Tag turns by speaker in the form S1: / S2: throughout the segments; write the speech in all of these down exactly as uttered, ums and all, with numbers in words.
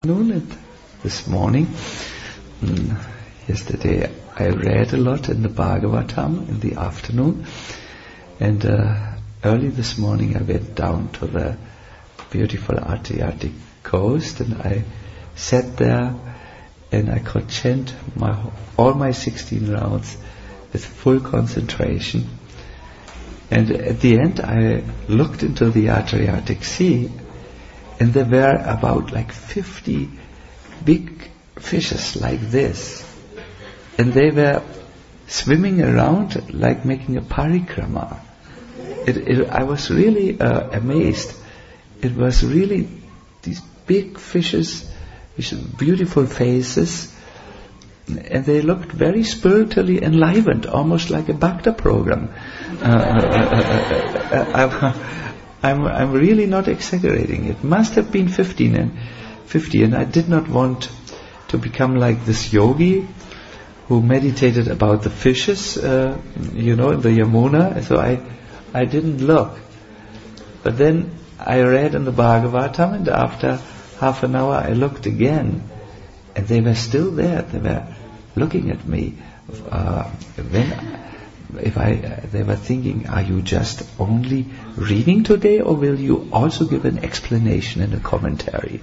S1: Noon this morning. Mm, yesterday I read a lot in the Bhagavatam in the afternoon, and uh, early this morning I went down to the beautiful Adriatic coast, and I sat there and I could chant my, all my sixteen rounds with full concentration. And at the end I looked into the Adriatic Sea, and there were about like fifty big fishes like this. And they were swimming around like making a parikrama. It, it, I was really uh, amazed. It was really these big fishes with beautiful faces. And they looked very spiritually enlivened, almost like a Bhakta program. Uh, uh, uh, uh, uh, I'm, I'm really not exaggerating. It must have been fifteen and fifty, and I did not want to become like this yogi who meditated about the fishes, uh, you know, in the Yamuna. So I, I didn't look. But then I read in the Bhagavatam, and after half an hour I looked again, and they were still there. They were looking at me. Uh, when if I, uh, they were thinking, are you just only reading today, or will you also give an explanation and a commentary?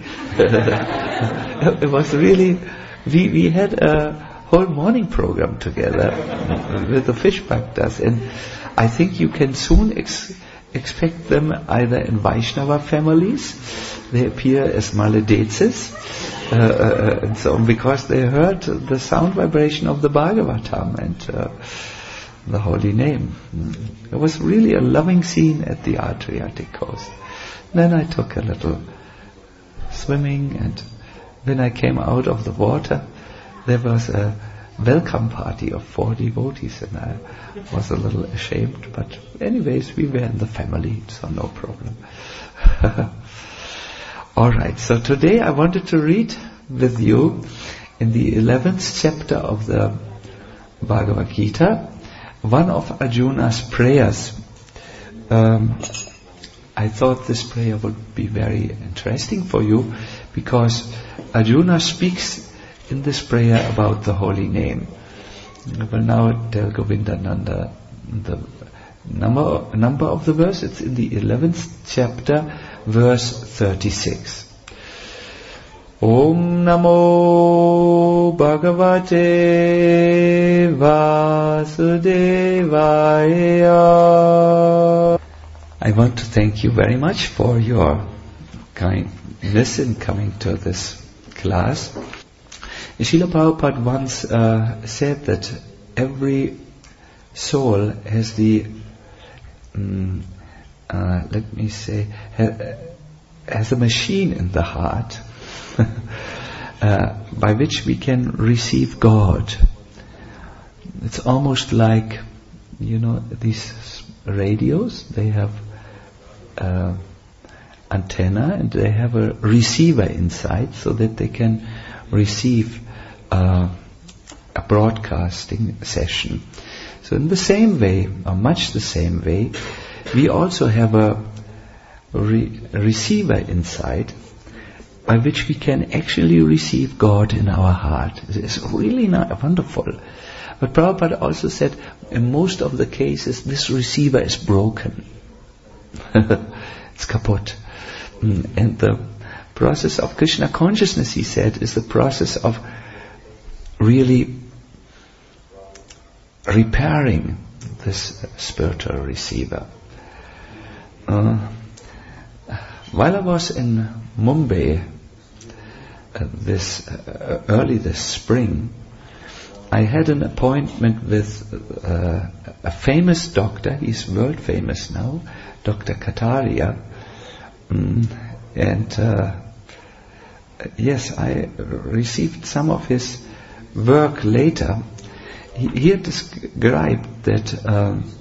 S1: It was really, we, we had a whole morning program together with the fish bhaktas, and I think you can soon ex- expect them either in Vaishnava families. They appear as Maladetzes, uh, uh, and so on, because they heard the sound vibration of the Bhagavatam and uh, the holy name. It was really a loving scene at the Adriatic coast. Then I took a little swimming, and when I came out of the water, there was a welcome party of four devotees, and I was a little ashamed, but anyways, we were in the family, so no problem. Alright, so today I wanted to read with you in the eleventh chapter of the Bhagavad Gita, one of Arjuna's prayers. Um, I thought this prayer would be very interesting for you, because Arjuna speaks in this prayer about the holy name. I will now tell Govindananda the number, number of the verse. It's in the eleventh chapter, verse thirty-six. Om Namo Bhagavate Vasudevaya. I want to thank you very much for your kindness in coming to this class. Srila Prabhupada once uh, said that every soul has the, um, uh, let me say, ha- has a machine in the heart uh, by which we can receive God. It's almost like, you know, these radios, they have uh, antenna and they have a receiver inside, so that they can receive uh, a broadcasting session. So in the same way, or much the same way, we also have a re- receiver inside by which we can actually receive God in our heart. It's really not wonderful. But Prabhupada also said, in most of the cases, this receiver is broken. It's kaput. And the process of Krishna consciousness, he said, is the process of really repairing this spiritual receiver. Uh, while I was in Mumbai uh, this uh, early this spring, I had an appointment with uh, a famous doctor. He's world famous now, Doctor Kataria. Mm, and uh, yes, I received some of his work later. He, he had described that um,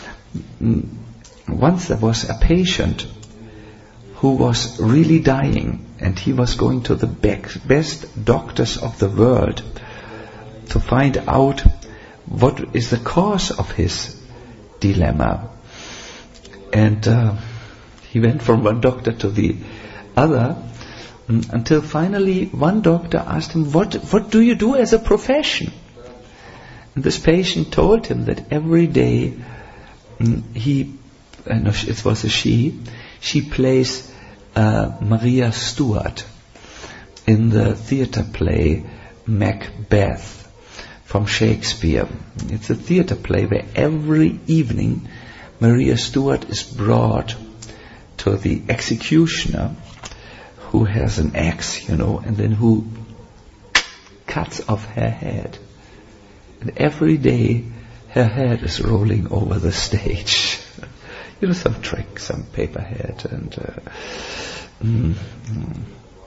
S1: once there was a patient who was really dying, and he was going to the best doctors of the world to find out what is the cause of his dilemma. And uh, he went from one doctor to the other, Mm, until finally one doctor asked him, what, what do you do as a profession? And this patient told him that every day mm, he, uh, no, it was a she, she plays uh, Maria Stuart in the theatre play Macbeth from Shakespeare. It's a theatre play where every evening Maria Stuart is brought to the executioner, who has an axe, you know, and then who cuts off her head. And every day her head is rolling over the stage. You know, some trick, some paper head, and uh, mm, mm.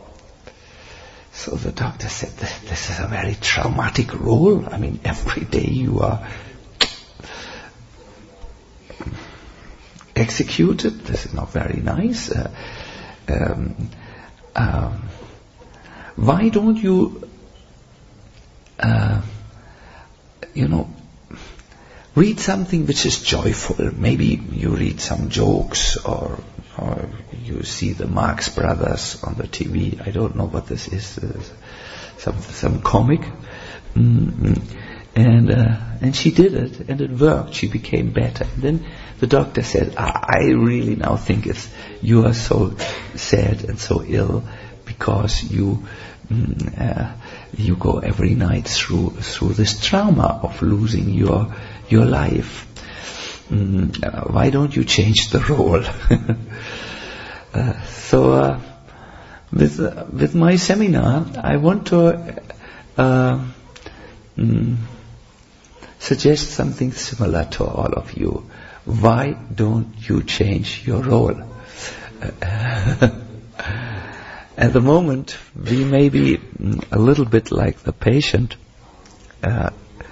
S1: So the doctor said, this is a very traumatic role. I mean, every day you are executed. This is not very nice. Uh, um, um, why don't you, uh, you know, read something which is joyful? Maybe you read some jokes, or or you see the Marx Brothers on the T V. I don't know what this is. Uh, some some comic. Mm-hmm. And uh, and she did it, and it worked. She became better. And then the doctor said, I, I really now think it's you are so sad and so ill because you mm, uh, you go every night through through this trauma of losing your your life. Mm, uh, why don't you change the role? uh, so uh, with uh, with my seminar, I want to uh, mm, suggest something similar to all of you. Why don't you change your role? Uh, at the moment, we may be a little bit like the patient uh,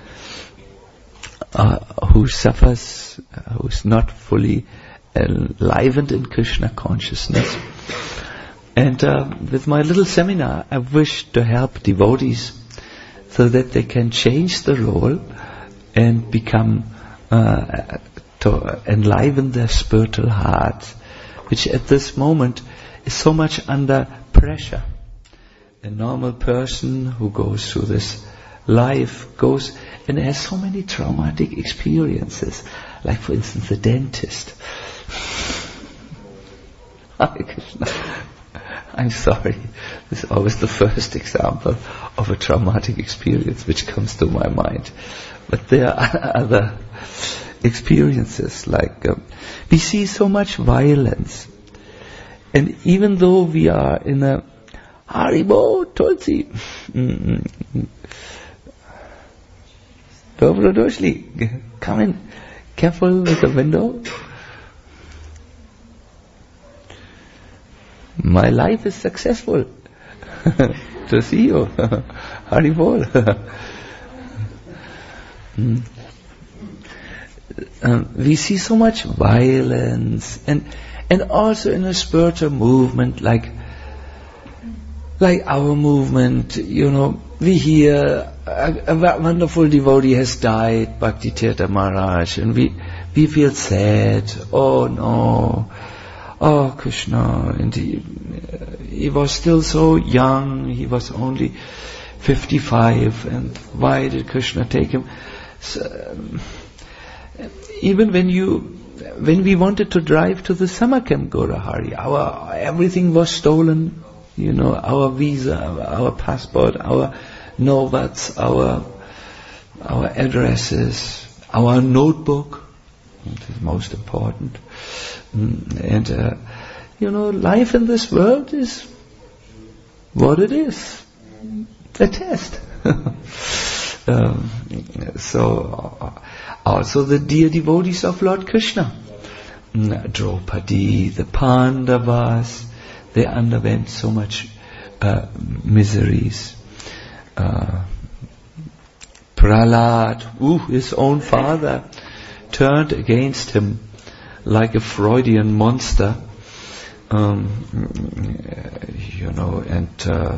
S1: uh, who suffers, uh, who's not fully enlivened in Krishna consciousness. And uh, with my little seminar, I wish to help devotees so that they can change the role and become uh, to enliven their spiritual heart, which at this moment is so much under pressure. A normal person who goes through this life goes and has so many traumatic experiences, like for instance the dentist. I'm sorry, this is always the first example of a traumatic experience which comes to my mind. But there are other experiences, like um, we see so much violence, and even though we are in a Haribo Tulsi, Dobro Doshli, come in, careful with the window. My life is successful to see you. Haribol. mm. um, we see so much violence, and and also in a spiritual movement like like our movement, you know, we hear a, a wonderful devotee has died, Bhakti Tirtha Maharaj, and we we feel sad. Oh no. Oh, Krishna, and he, uh, he was still so young, he was only fifty-five, and why did Krishna take him? So, um, even when you, when we wanted to drive to the summer camp Gaurahari, our, everything was stolen, you know, our visa, our passport, our novats, our, our addresses, our notebook, which is most important. And, uh, you know, life in this world is what it is. A test. um, so, uh, also the dear devotees of Lord Krishna. Draupadi, the Pandavas, they underwent so much uh, miseries. Uh, Prahlad, ooh, his own father, turned against him like a Freudian monster, um, you know, and uh,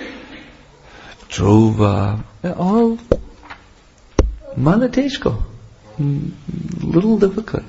S1: Dhruva, all Malateshko, little difficult.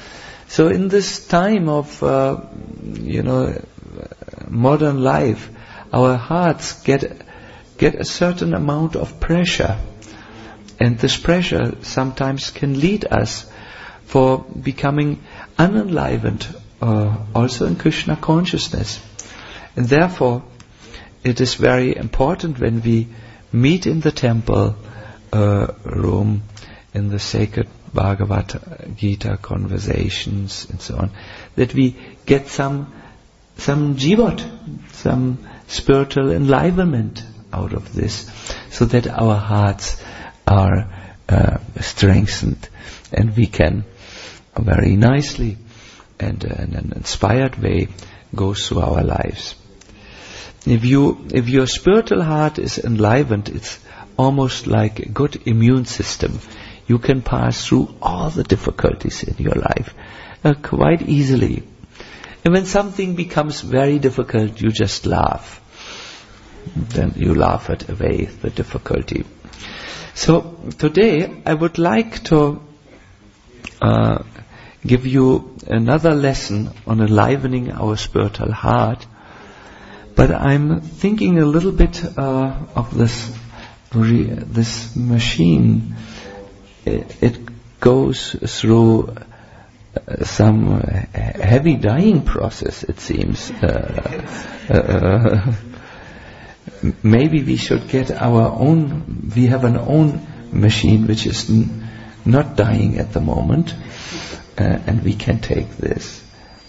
S1: So in this time of, uh, you know, modern life, our hearts get get a certain amount of pressure, and this pressure sometimes can lead us for becoming unenlivened, uh, also in Krishna consciousness. And therefore, it is very important when we meet in the temple uh, room, in the sacred Bhagavad Gita conversations and so on, that we get some some jivat, some spiritual enlivenment out of this, so that our hearts are uh, strengthened, and we can very nicely and uh, in an inspired way go through our lives. If you, if your spiritual heart is enlivened, it's almost like a good immune system. You can pass through all the difficulties in your life uh, quite easily. And when something becomes very difficult, you just laugh. Then you laugh it away, the difficulty. So today I would like to uh, give you another lesson on enlivening our spiritual heart. But I'm thinking a little bit uh, of this re- this machine. It, it goes through uh, some uh, heavy dying process, it seems. Uh, uh, maybe we should get our own. We have an own machine which is n- not dying at the moment, uh, and we can take this.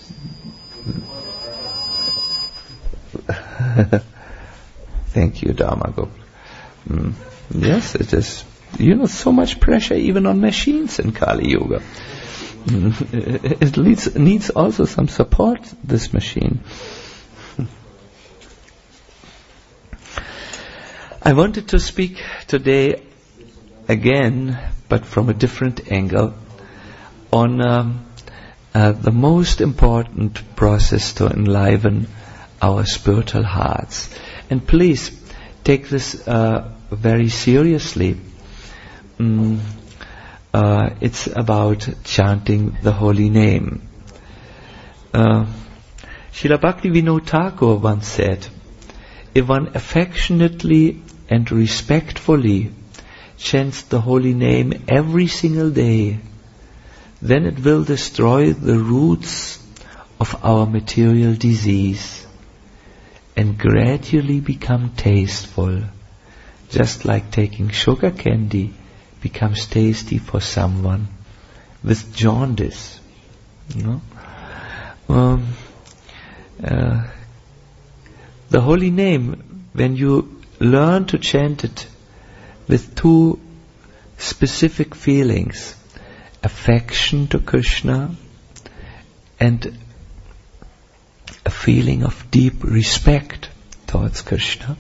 S1: Thank you, Dharma. Mm. Yes, it is. You know, so much pressure even on machines in Kali Yuga. Mm. It needs, needs also some support, this machine. I wanted to speak today again, but from a different angle, on um, uh, the most important process to enliven our spiritual hearts. And please take this uh, very seriously. Mm, uh, it's about chanting the holy name. Uh, Srila Bhaktivinoda Thakur once said, if one affectionately and respectfully chants the holy name every single day, then it will destroy the roots of our material disease and gradually become tasteful, just like taking sugar candy becomes tasty for someone with jaundice. You know, um, uh, the holy name, when you learn to chant it with two specific feelings, affection to Krishna and a feeling of deep respect towards Krishna,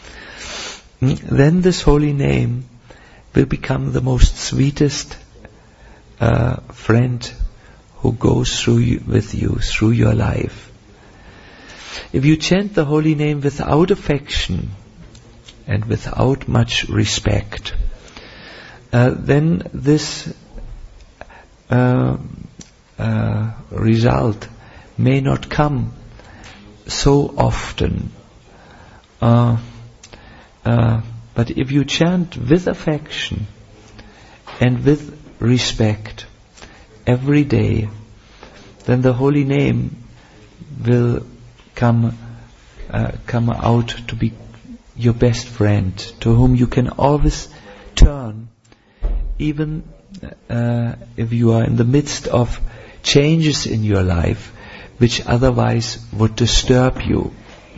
S1: then this holy name will become the most sweetest uh, friend who goes through you, with you through your life. If you chant the holy name without affection and without much respect, uh, then this uh, uh, result may not come so often. Uh, uh, but if you chant with affection and with respect every day, then the holy name will come uh, come out to be your best friend, to whom you can always turn, even uh, if you are in the midst of changes in your life which otherwise would disturb you.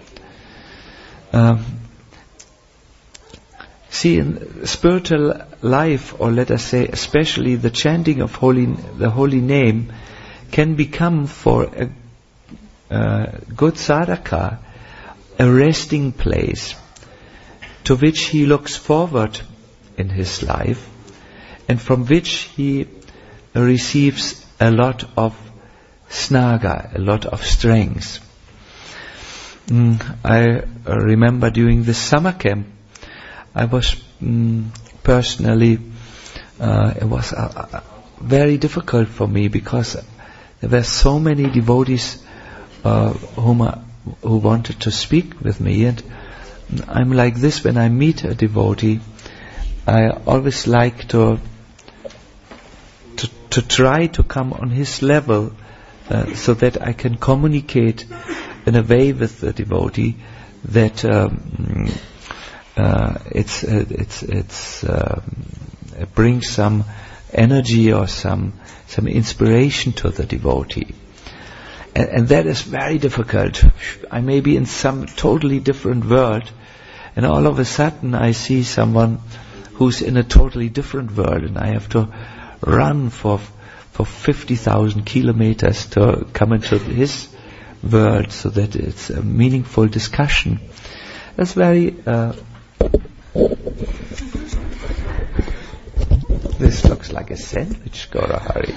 S1: Um, see, in spiritual life, or let us say especially the chanting of holy, the holy name, can become for a uh, good sadhaka a resting place to which he looks forward in his life, and from which he receives a lot of snaga, a lot of strength. Mm, I remember during the summer camp, I was mm, personally, uh, it was uh, uh, very difficult for me, because there were so many devotees uh, whom I, who wanted to speak with me, and I'm like this when I meet a devotee. I always like to to, to try to come on his level, uh, so that I can communicate in a way with the devotee that um, uh, it's uh, it's it's um, it brings some energy or some some inspiration to the devotee. And, and that is very difficult. I may be in some totally different world, and all of a sudden I see someone who's in a totally different world, and I have to run for for fifty thousand kilometers to come into his world so that it's a meaningful discussion. That's very... Uh, this looks like a sandwich, Gaurahari.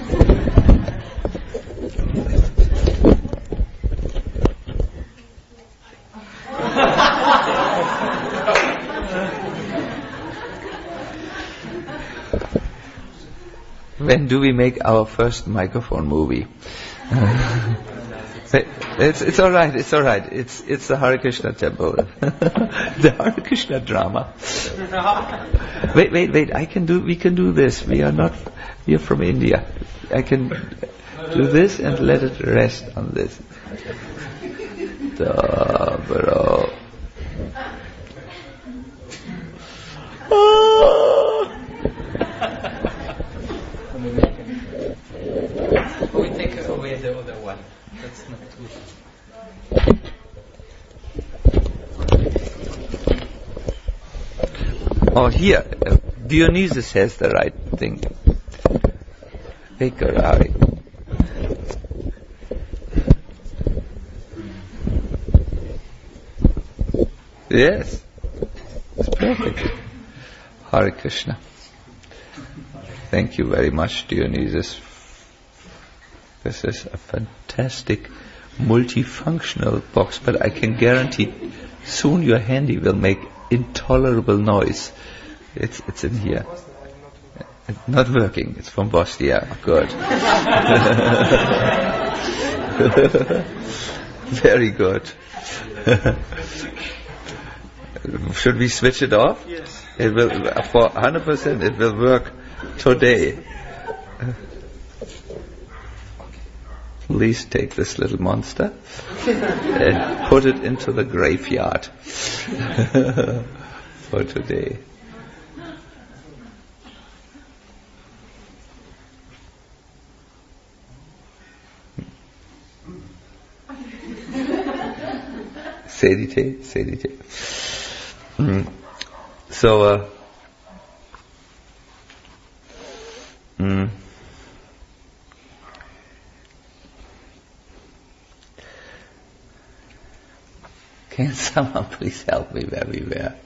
S1: When do we make our first microphone movie? Uh, it's it's all right. It's all right. It's it's the Hare Krishna temple, the Hare Krishna drama. Wait, wait, wait. I can do. We can do this. We are not. We are from India. I can do this and let it rest on this. Dobro. We take away the other one. That's not good. Oh, here, uh, Dionysus has the right thing. Vikarari. Yes, it's perfect. Hare Krishna. Thank you very much, Dionysus. This is a fantastic multifunctional box, but I can guarantee soon your handy will make intolerable noise. It's it's in here. It's not working. It's from Bosnia. Good. Very good. Should we switch it off?
S2: Yes.
S1: It will, for one hundred percent it will work today. Please take this little monster and put it into the graveyard for today. Sedite, sedite. Mm. So, uh, mm. Can someone please help me where we were?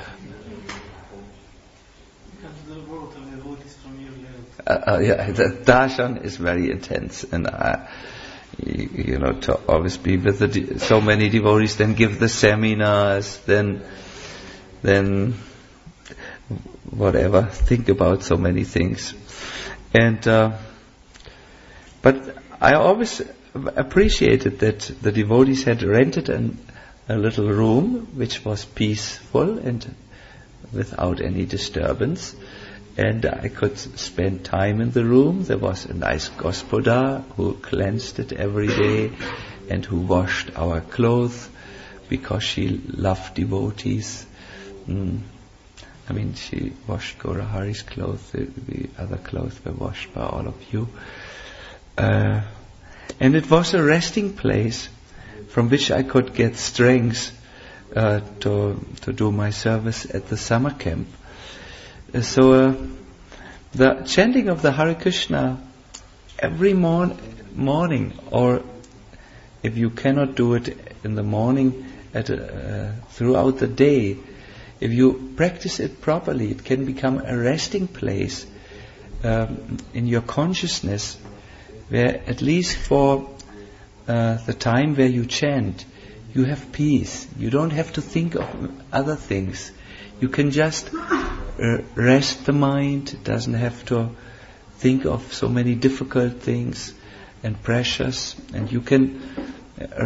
S1: Uh, uh, yeah, the darshan is very intense, and uh, you, you know, to always be with the de- so many devotees, then give the seminars, then, then whatever, think about so many things, and uh, but I always appreciated that the devotees had rented an a little room which was peaceful and without any disturbance, and I could spend time in the room. There was a nice gospoda who cleansed it every day and who washed our clothes because she loved devotees. Mm. I mean, she washed Gaurahari's clothes, the, the other clothes were washed by all of you. Uh, and it was a resting place from which I could get strength uh, to to do my service at the summer camp. Uh, so uh, the chanting of the Hare Krishna every morn- morning, or if you cannot do it in the morning, at uh, throughout the day, if you practice it properly, it can become a resting place um, in your consciousness, where at least for Uh, the time where you chant, you have peace. You don't have to think of other things. You can just uh, rest the mind. It doesn't have to think of so many difficult things and pressures. And you can uh,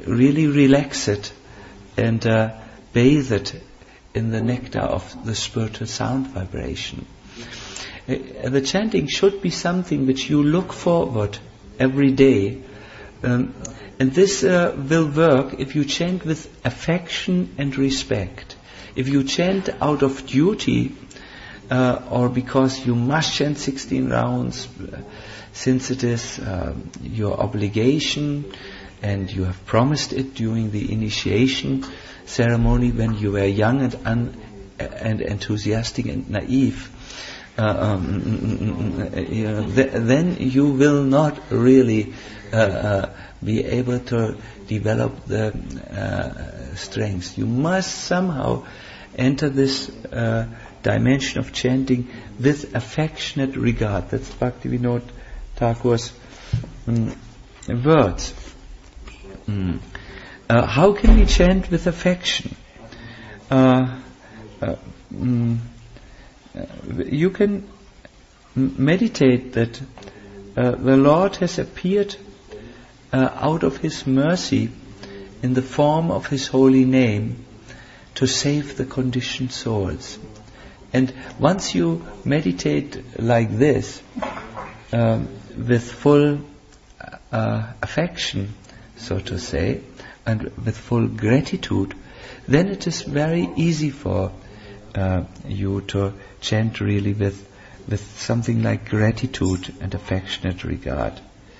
S1: really relax it and uh, bathe it in the nectar of the spiritual sound vibration. Uh, the chanting should be something which you look forward every day. Um, and this uh, will work if you chant with affection and respect. If you chant out of duty, uh, or because you must chant sixteen rounds, uh, since it is uh, your obligation, and you have promised it during the initiation ceremony when you were young and un- and enthusiastic and naive, uh, um, you know, th- then you will not really uh, uh, be able to develop the uh, strength. You must somehow enter this uh, dimension of chanting with affectionate regard. That's Bhaktivinoda Thakur's um, words. Mm. Uh, how can we chant with affection? Uh, uh, mm, uh, you can m- meditate that uh, the Lord has appeared uh, out of His mercy in the form of His holy name to save the conditioned souls. And once you meditate like this, um, with full uh, affection, so to say, and with full gratitude, then it is very easy for uh, you to chant really with with something like gratitude and affectionate regard.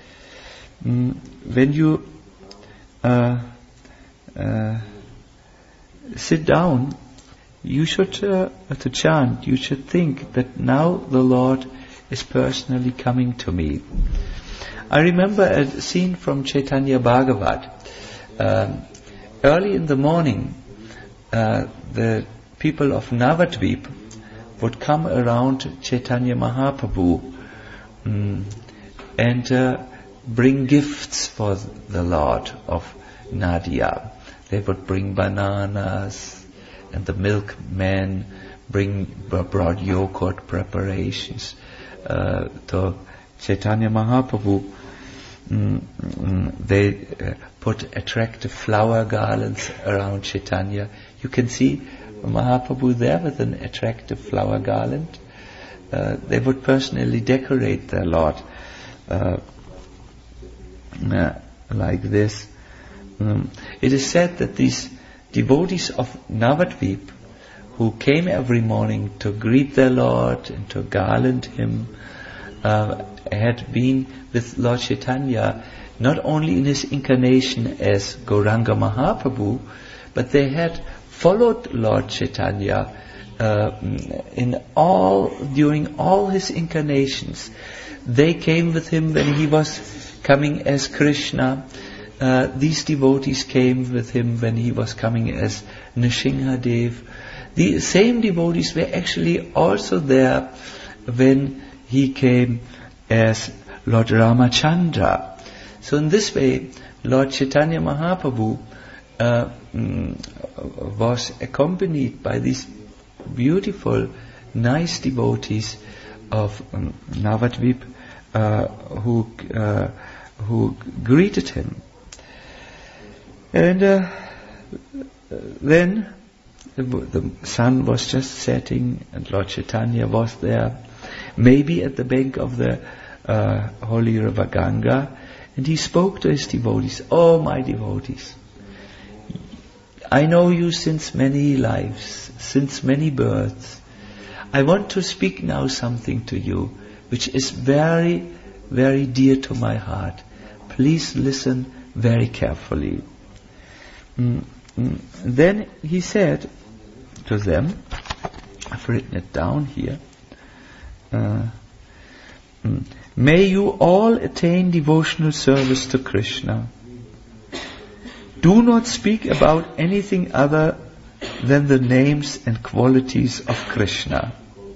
S1: Mm, when you uh, uh, sit down, you should uh, to chant. You should think that now the Lord is personally coming to me. I remember a scene from Chaitanya Bhagavat. Um, early in the morning, uh, the people of Navadvip would come around Chaitanya Mahaprabhu um, and uh, bring gifts for the Lord of Nadia. They would bring bananas, and the milkmen bring brought yogurt preparations uh, to Chaitanya Mahaprabhu. Mm, mm, they uh, put attractive flower garlands around Chaitanya. You can see Mahaprabhu there with an attractive flower garland. Uh, they would personally decorate their Lord uh, uh, like this. Um, it is said that these devotees of Navadvip, who came every morning to greet their Lord and to garland Him, uh, had been with Lord Chaitanya not only in his incarnation as Gauranga Mahaprabhu, but they had followed Lord Chaitanya uh, in all during all his incarnations. They came with him when he was coming as Krishna. Uh, these devotees came with him when he was coming as Nrsimhadev. The same devotees were actually also there when he came as Lord Ramachandra. So in this way, Lord Chaitanya Mahaprabhu uh, mm, was accompanied by these beautiful, nice devotees of um, Navadvip uh, who uh, who greeted him. And uh, then the, the sun was just setting, and Lord Chaitanya was there, maybe at the bank of the uh, holy river Ganga, and he spoke to his devotees. Oh, my devotees, I know you since many lives, since many births. I want to speak now something to you which is very, very dear to my heart. Please listen very carefully. Mm, mm. Then he said to them, I've written it down here, uh, mm, may you all attain devotional service to Krishna. Do not speak about anything other than the names and qualities of Krishna.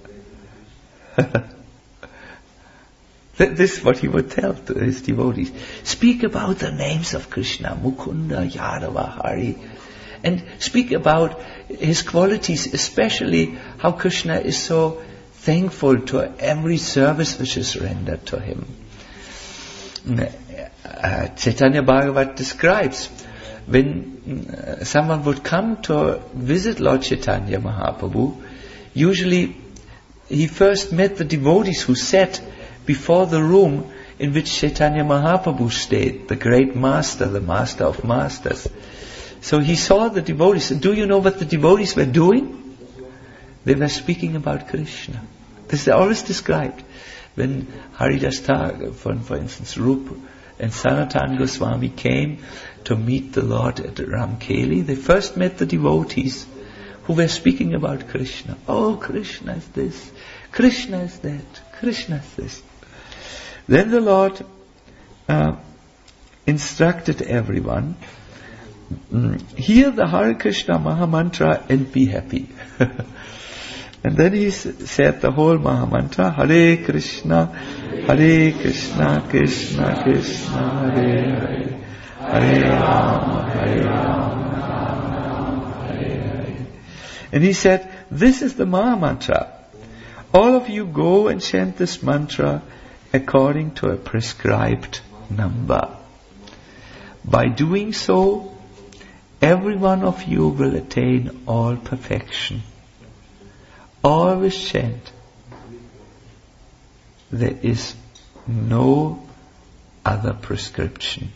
S1: This is what he would tell to his devotees. Speak about the names of Krishna, Mukunda, Yadava, Hari, and speak about his qualities, especially how Krishna is so thankful to every service which is rendered to him. Uh, Chaitanya Bhagavat describes when uh, someone would come to visit Lord Chaitanya Mahaprabhu, usually he first met the devotees who sat before the room in which Chaitanya Mahaprabhu stayed, the great master, the master of masters. So he saw the devotees. Do you know what the devotees were doing? They were speaking about Krishna. This is always described. When Haridas Thakur, for, for instance, Rupa and Sanatana Goswami came to meet the Lord at Ramkeli, they first met the devotees who were speaking about Krishna. Oh, Krishna is this, Krishna is that, Krishna is this. Then the Lord uh, instructed everyone, mm, hear the Hare Krishna Mahamantra and be happy. And then he s- said the whole Mahamantra, Hare Krishna, Hare Krishna, Krishna Krishna, Hare Hare, Hare Rama, Hare Rama, Rama Rama, Hare Hare. And he said, this is the Mahamantra. All of you go and chant this mantra according to a prescribed number. By doing so, every one of you will attain all perfection. Always chant. There is no other prescription.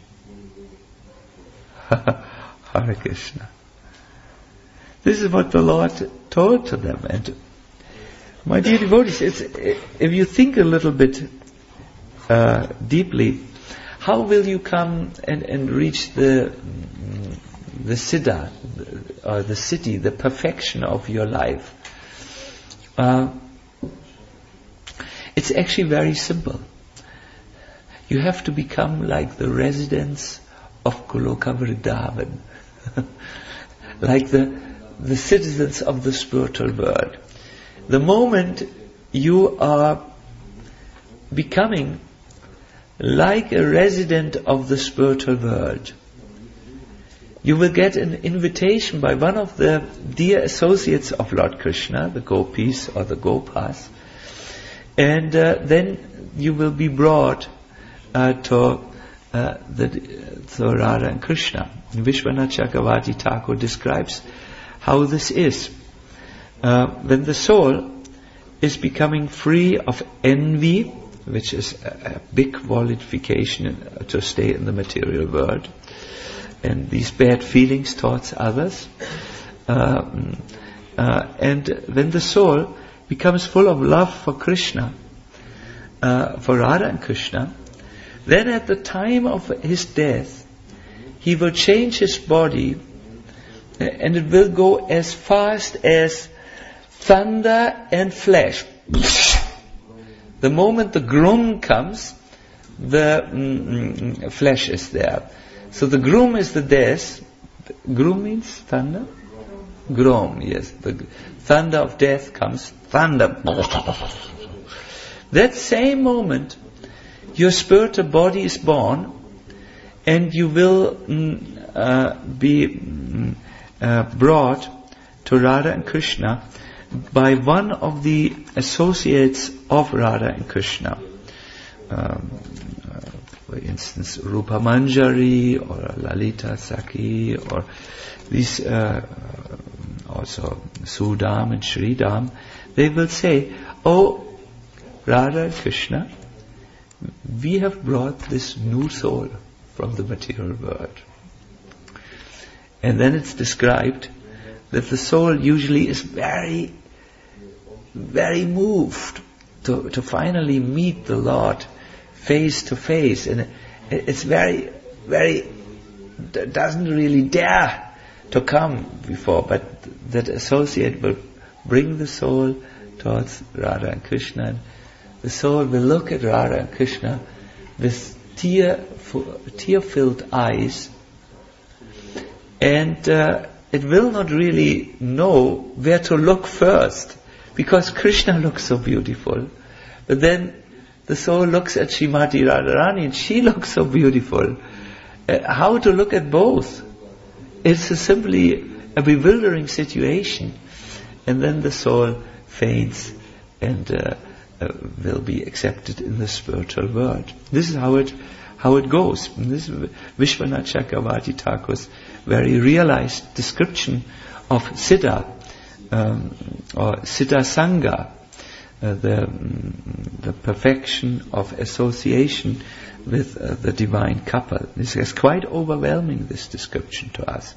S1: Hare Krishna. This is what the Lord told to them. And my dear devotees, it's, if you think a little bit uh, deeply, how will you come and, and reach the the siddha, or the city, the perfection of your life? Uh, it's actually very simple. You have to become like the residents of Goloka Vrindavan, like the the citizens of the spiritual world. The moment you are becoming like a resident of the spiritual world, you will get an invitation by one of the dear associates of Lord Krishna, the gopis or the gopas, and uh, then you will be brought uh, to uh, the to Radha and Krishna. Vishwanath Chakravarti Thakur describes how this is. Uh, when the soul is becoming free of envy, which is a, a big qualification in, to stay in the material world, and these bad feelings towards others, uh, uh, and when the soul becomes full of love for Krishna, uh, for Radha and Krishna, then at the time of his death, he will change his body, and it will go as fast as thunder and flash. The moment the grum comes, the mm, flash is there. So the grum is the death. Grum means thunder? Grum, yes. The thunder of death comes. Thunder. That same moment, your spiritual body is born, and you will mm, uh, be mm, uh, brought to Radha and Krishna by one of the associates of Radha and Krishna. Um, uh, for instance, Rupa Manjari or Lalita Sakhi, or these uh, also Sudam and Sridam. They will say, "Oh, Radha and Krishna, we have brought this new soul from the material world." And then it's described that the soul usually is very, very moved to, to finally meet the Lord face to face. And it's very, very, doesn't really dare to come before, but that associate will bring the soul towards Radha and Krishna. And the soul will look at Radha and Krishna with tear, tear-filled eyes, and uh, it will not really know where to look first, because Krishna looks so beautiful. But then the soul looks at Srimati Radharani and she looks so beautiful. Uh, how to look at both? It's a simply a bewildering situation. And then the soul faints and uh, uh, will be accepted in the spiritual world. This is how it how it goes. And this is Vishwanath Chakravarti Thakur's very realized description of Siddha, um, or Siddha Sangha, uh, the, the perfection of association with uh, the divine couple. This is quite overwhelming, this description to us.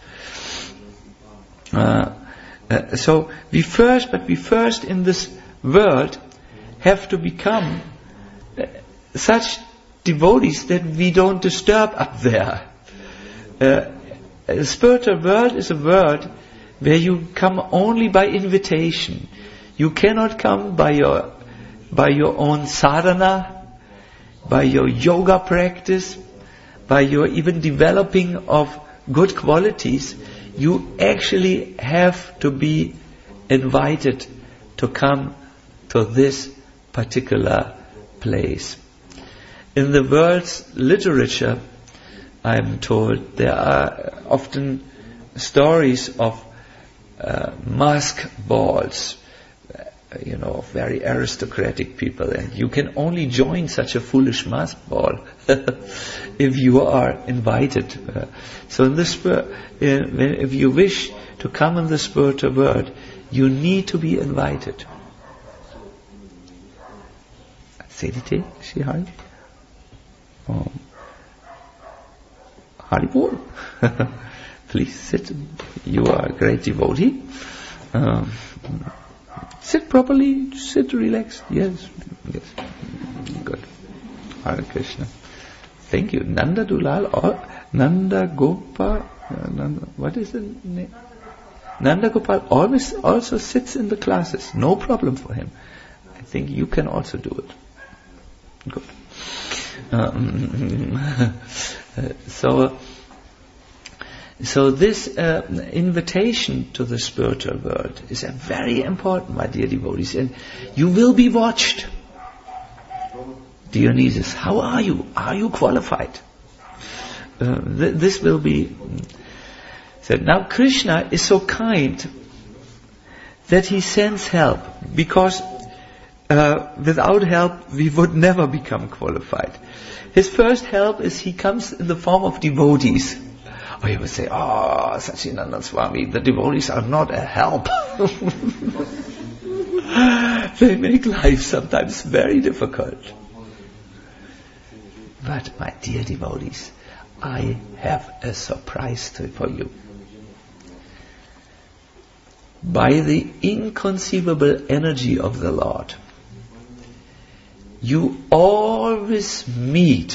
S1: Uh, uh, so we first, but we first in this world have to become uh, such devotees that we don't disturb up there. Uh, a spiritual world is a world where you come only by invitation. You cannot come by your by your own sadhana, by your yoga practice, by your even developing of good qualities. You actually have to be invited to come to this particular place. In the world's literature, I'm told, there are often stories of uh, mask balls, uh, you know, of very aristocratic people, and you can only join such a foolish mask ball if you are invited. Uh, so in this, uh, if you wish to come in the spiritual world, you need to be invited. Sedite, Shri Oh. Haribol. Please sit. You are a great devotee. Um, sit properly. Sit relaxed. Yes. Yes. Good. Hare Krishna. Thank you. Nanda Dulal or Nanda Gopal. Uh, Nanda, what is the name? Nanda Gopal always also sits in the classes. No problem for him. I think you can also do it. Good. Um, so, so this uh, invitation to the spiritual world is a very important, my dear devotees, and you will be watched. Dionysus, how are you? Are you qualified? Uh, th- this will be said. Now Krishna is so kind that he sends help, because uh, without help we would never become qualified. His first help is he comes in the form of devotees. Or you would say, oh, Sachinandan Swami, the devotees are not a help. They make life sometimes very difficult. But my dear devotees, I have a surprise to, for you. By the inconceivable energy of the Lord, you always meet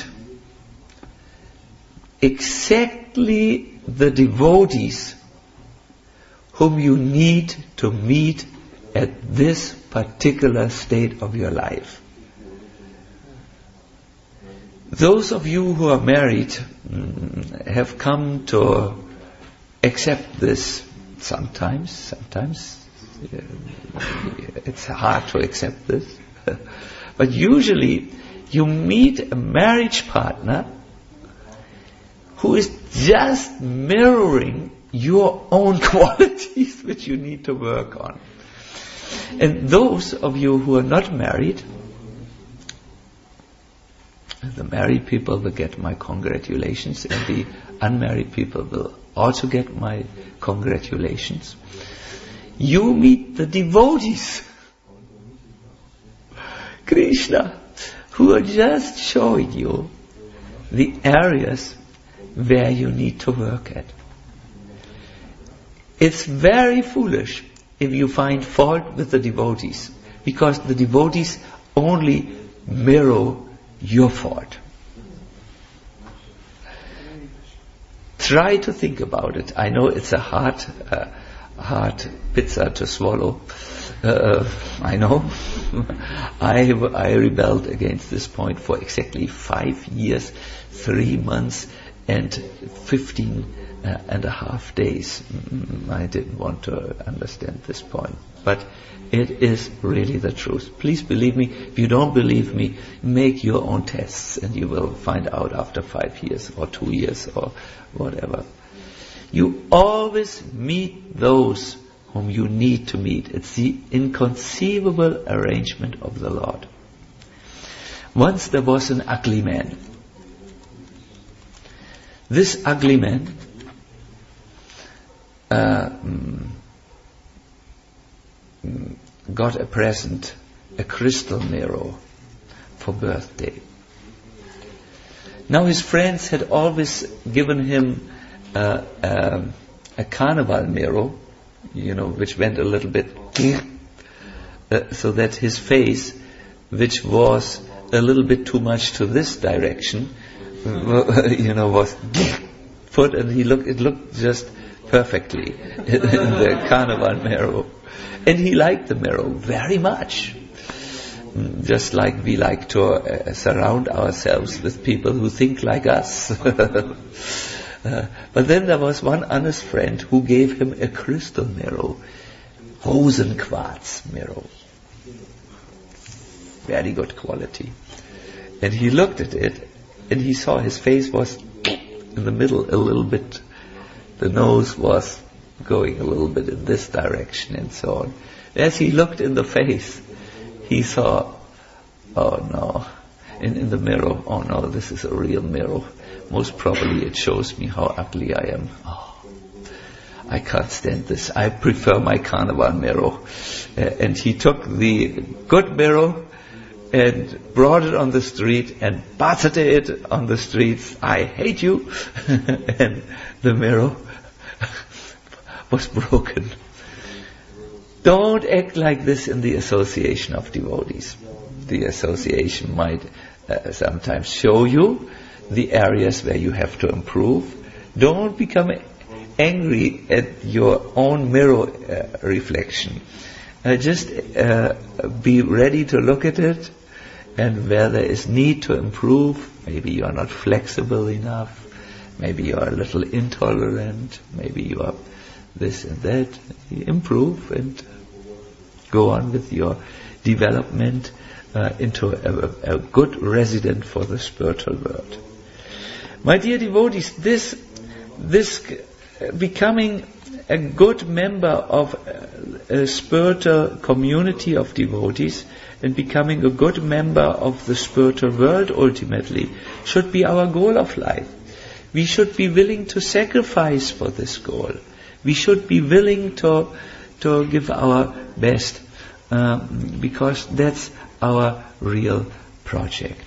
S1: exactly the devotees whom you need to meet at this particular state of your life. Those of you who are married mm, have come to accept this sometimes. Sometimes uh, it's hard to accept this. But usually you meet a marriage partner who is just mirroring your own qualities which you need to work on. And those of you who are not married, the married people will get my congratulations, and the unmarried people will also get my congratulations. You meet the devotees, Krishna, who are just showing you the areas where you need to work at. It's very foolish if you find fault with the devotees, because the devotees only mirror your fault. Try to think about it. I know it's a hard, uh, hard pizza to swallow. Uh, I know. I, I rebelled against this point for exactly five years, three months, and fifteen uh, and a half days. I didn't want to understand this point. But it is really the truth. Please believe me. If you don't believe me, make your own tests and you will find out after five years or two years or whatever. You always meet those whom you need to meet. It's the inconceivable arrangement of the Lord. Once there was an ugly man. This ugly man uh, mm, got a present, a crystal mirror for birthday. Now his friends had always given him uh, uh, a carnival mirror, you know, which went a little bit uh, so that his face, which was a little bit too much to this direction, you know, was put, and he looked. It looked just perfectly in the carnival mirror, and he liked the mirror very much. Just like we like to uh, surround ourselves with people who think like us. uh, but then there was one honest friend who gave him a crystal mirror, Rosenquarz mirror. Very good quality. And he looked at it, and he saw his face was in the middle a little bit. The nose was going a little bit in this direction and so on. As he looked in the face, he saw, oh no, in, in the mirror, oh no, this is a real mirror. Most probably it shows me how ugly I am. Oh, I can't stand this. I prefer my carnival mirror. Uh, and he took the good mirror and brought it on the street and battered it on the streets. I hate you. And the mirror was broken. Don't act like this in the association of devotees. The association might uh, sometimes show you the areas where you have to improve. Don't become angry at your own mirror uh, reflection. Uh, just uh, be ready to look at it, and where there is need to improve, maybe you are not flexible enough, maybe you are a little intolerant, maybe you are this and that, improve and go on with your development uh, into a, a good resident for the spiritual world. My dear devotees, this this becoming a good member of a, a spiritual community of devotees and becoming a good member of the spiritual world ultimately should be our goal of life. We should be willing to sacrifice for this goal. We should be willing to to give our best, um, because that's our real project.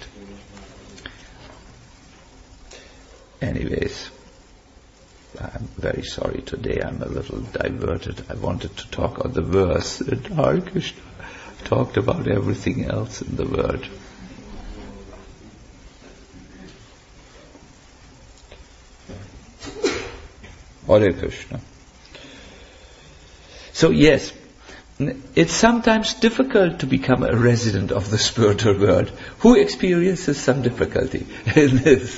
S1: Anyways, I'm very sorry today. I'm a little diverted. I wanted to talk on the verse, and Hare Krishna talked about everything else in the word. Hare Krishna. So yes, it's sometimes difficult to become a resident of the spiritual world. Who experiences some difficulty in this?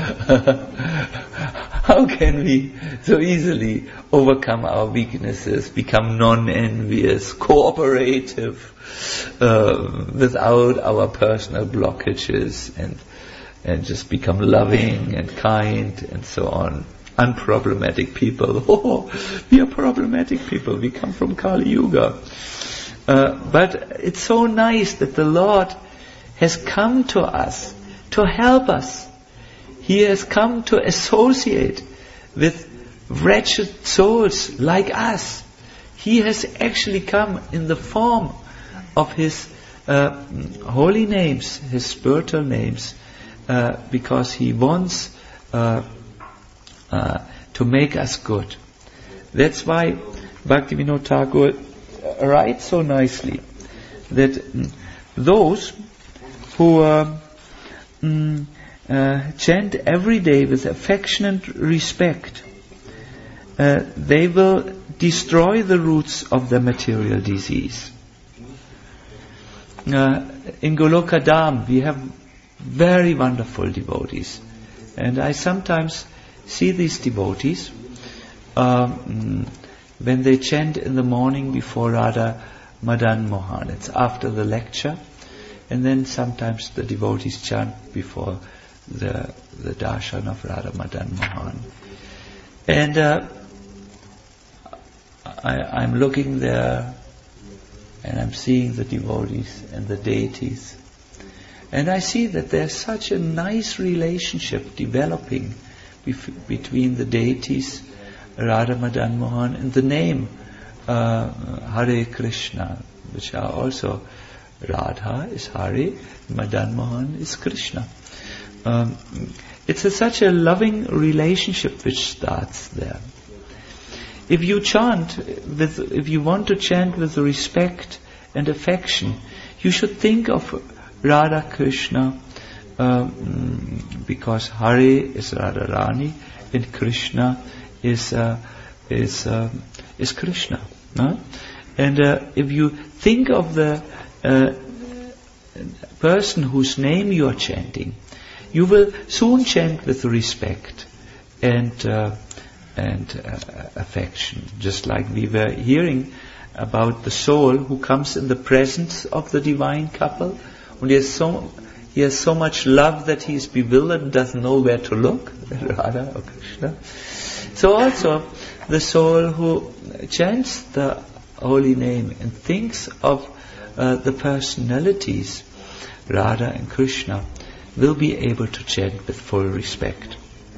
S1: How can we so easily overcome our weaknesses, become non-envious, cooperative, uh, without our personal blockages, and and just become loving and kind and so on? Unproblematic people. Oh, we are problematic people. We come from Kali Yuga. Uh, but it's so nice that the Lord has come to us to help us. He has come to associate with wretched souls like us. He has actually come in the form of His uh, holy names, His spiritual names, uh, because He wants uh, Uh, to make us good. That's why Bhaktivinoda Thakur writes so nicely that mm, those who uh, mm, uh, chant every day with affectionate respect, uh, they will destroy the roots of the material disease. Uh, in Goloka Dham we have very wonderful devotees, and I sometimes see these devotees um, when they chant in the morning before Radha Madan Mohan. It's after the lecture, and then sometimes the devotees chant before the the darshan of Radha Madan Mohan. And uh, I, I'm looking there, and I'm seeing the devotees and the deities, and I see that there's such a nice relationship developing between the deities Radha Madan Mohan in the name uh, Hare Krishna, which are also Radha is Hare, Madan Mohan is Krishna. Um, it's a, such a loving relationship which starts there. If you chant with, if you want to chant with respect and affection, you should think of Radha Krishna, um, because Hare is Radharani and Krishna is uh, is uh, is Krishna. No? And uh, if you think of the uh, person whose name you are chanting, you will soon chant with respect and uh, and uh, affection. Just like we were hearing about the soul who comes in the presence of the divine couple, and he has so he has so much love that he is bewildered and doesn't know where to look, Radha or Krishna. So also the soul who chants the holy name and thinks of uh, the personalities, Radha and Krishna, will be able to chant with full respect.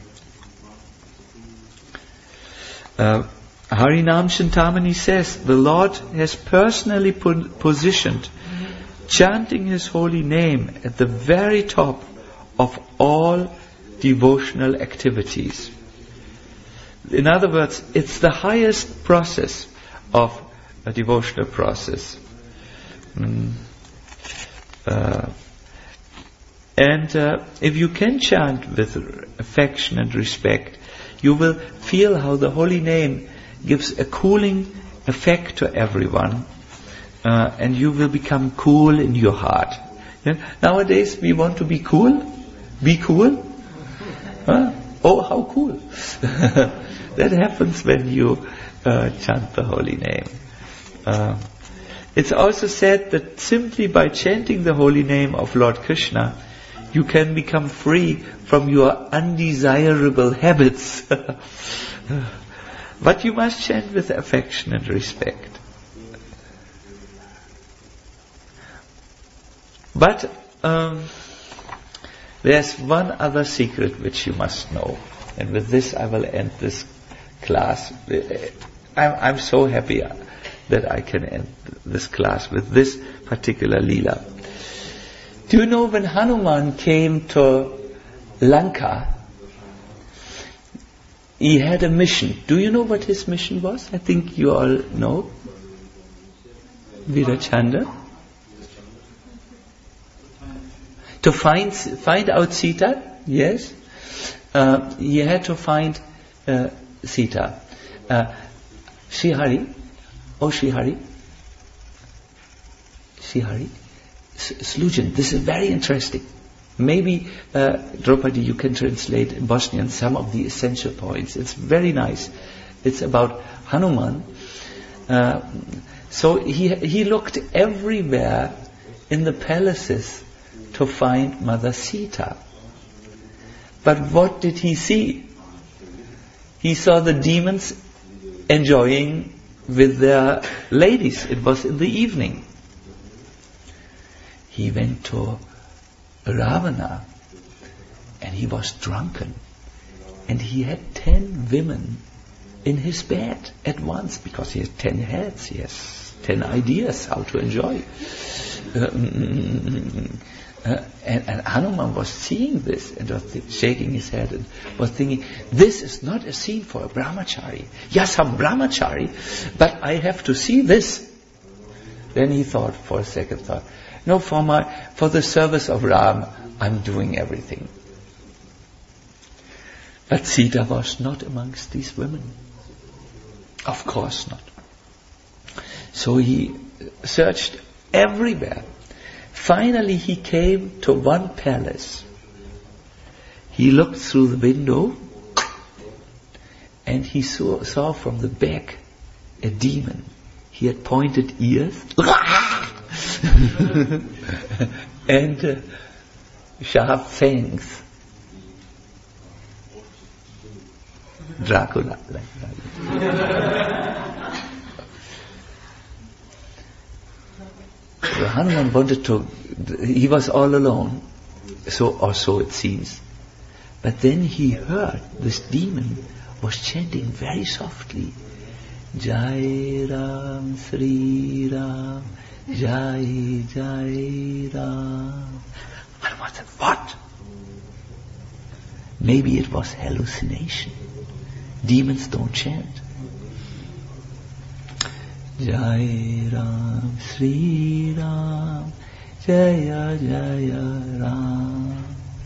S1: Uh, Harinam Chintamani says, the Lord has personally po- positioned chanting His holy name at the very top of all devotional activities. In other words, it's the highest process of a devotional process. Mm. Uh, and uh, if you can chant with affection and respect, you will feel how the holy name gives a cooling effect to everyone, uh, and you will become cool in your heart. Yeah? Nowadays we want to be cool. Be cool. Huh? Oh, how cool. That happens when you uh, chant the holy name. Uh, it's also said that simply by chanting the holy name of Lord Krishna, you can become free from your undesirable habits. But you must chant with affection and respect. But um, there's one other secret which you must know. And with this I will end this class. I'm, I'm so happy that I can end this class with this particular Leela. Do you know when Hanuman came to Lanka, he had a mission. Do you know what his mission was? I think you all know. Virachanda. To find find out Sita, yes. Uh, he had to find uh, Sita. Uh, Srihari, oh Srihari, Srihari, Slujan. This is very interesting. Maybe, uh, Draupadi, you can translate in Bosnian some of the essential points. It's very nice. It's about Hanuman. Uh, so he he looked everywhere in the palaces to find Mother Sita. But what did he see? He saw the demons enjoying with their ladies. It was in the evening. He went to Ravana and he was drunken. And he had ten women in his bed at once, because he has ten heads, he has ten ideas how to enjoy. Uh, Uh, and, and Hanuman was seeing this and was th- shaking his head and was thinking, this is not a scene for a brahmachari. Yes, I'm brahmachari, but I have to see this. Then he thought for a second thought, no, for my for the service of Ram, I'm doing everything. But Sita was not amongst these women. Of course not. So he searched everywhere. Finally he came to one palace. He looked through the window and he saw, saw from the back a demon. He had pointed ears and uh, sharp fangs. Dracula. So Hanuman wanted to, he was all alone, so or so it seems. But then he heard this demon
S2: was chanting very softly, Jai Ram, Sri Ram, Jai Jai Ram. Hanuman said, what? Maybe it was hallucination. Demons don't chant. Jai Ram, Sri Ram, Jaya Jaya Ram.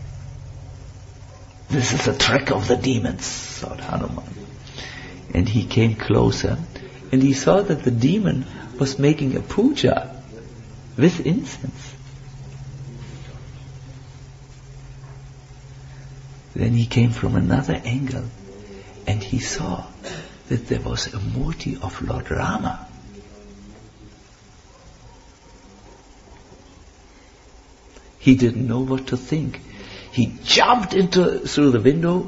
S2: This is a trick of the demons, thought Hanuman. And he came closer, and he saw that the demon was making a puja with incense. Then he came from another angle, and he saw that there was a murti of Lord Rama. He didn't know what to think. He jumped into through the window.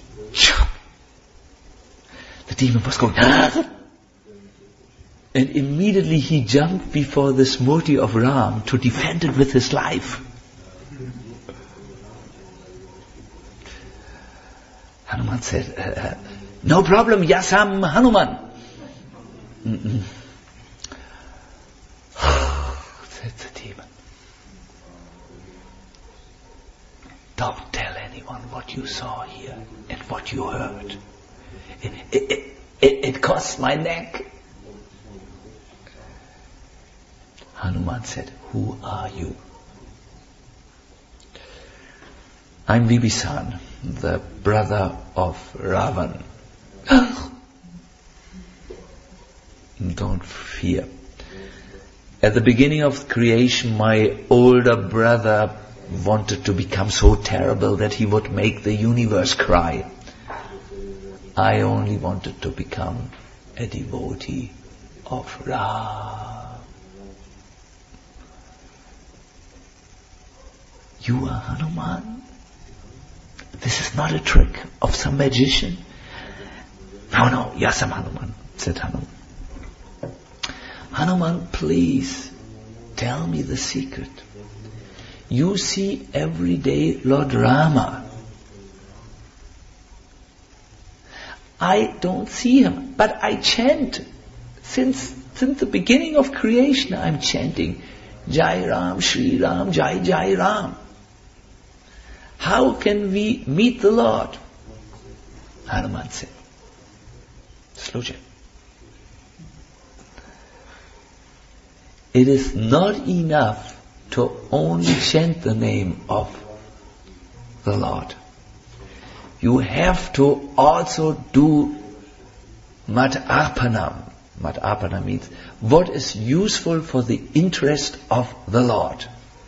S2: The demon was going, and immediately he jumped before this murti of Ram to defend it with his life. Hanuman said, uh, no problem, Yasam Hanuman. Mm-mm. Said the demon. Don't tell anyone what you saw here and what you heard. It, it, it, it, it costs my neck. Hanuman said, who are you? I'm Vibhisan, the brother of Ravan. Don't fear. At the beginning of creation, my older brother wanted to become so terrible that he would make the universe cry. I only wanted to become a devotee of Ram. You are Hanuman? This is not a trick of some magician. No, no, Yasam Hanuman, said Hanuman. Hanuman, please, tell me the secret. You see every day Lord Rama. I don't see him, but I chant. Since, since the beginning of creation, I'm chanting Jai Ram, Shri Ram, Jai Jai Ram. How can we meet the Lord? Hanuman said, Sloja, it is not enough to only chant the name of the Lord. You have to also do Mat-arpanam. Mat-arpanam means what is useful for the interest of the Lord.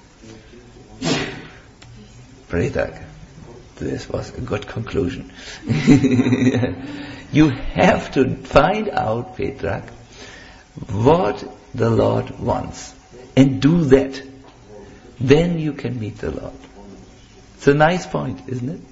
S2: Predak. This was a good conclusion. You have to find out, Petrak, what the Lord wants. And do that. Then you can meet the Lord. It's a nice point, isn't it?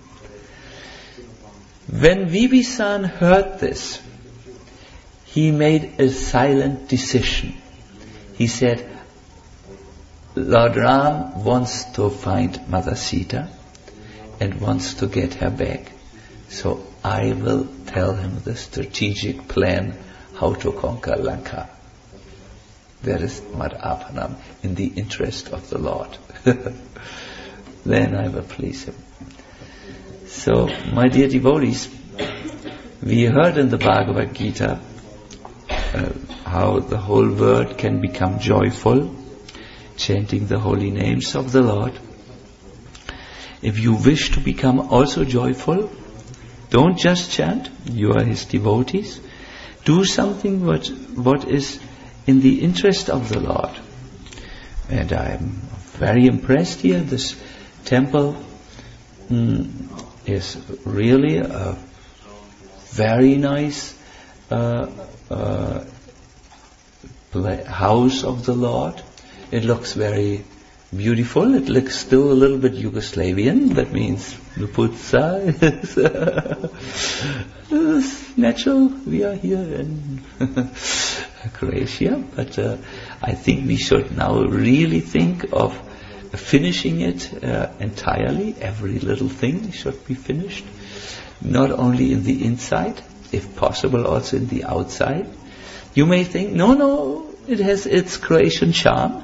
S2: When Vibhisan heard this, he made a silent decision. He said, Lord Ram wants to find Mother Sita and wants to get her back. So I will tell him the strategic plan how to conquer Lanka. That is Mat-arpanam, in the interest of the Lord. Then I will please him. So, my dear devotees, we heard in the Bhagavad Gita uh, how the whole world can become joyful, chanting the holy names of the Lord. If you wish to become also joyful, don't just chant, you are His devotees. Do something what, what is in the interest of the Lord. And I am very impressed here. This temple mm, is really a very nice uh, uh, pla- house of the Lord. It looks very beautiful. It looks still a little bit Yugoslavian. That means Luputsa is natural. We are here in Croatia, but uh, I think we should now really think of finishing it uh, entirely. Every little thing should be finished. not only in the inside, if possible also in the outside. You may think, no, no, it has its Croatian charm.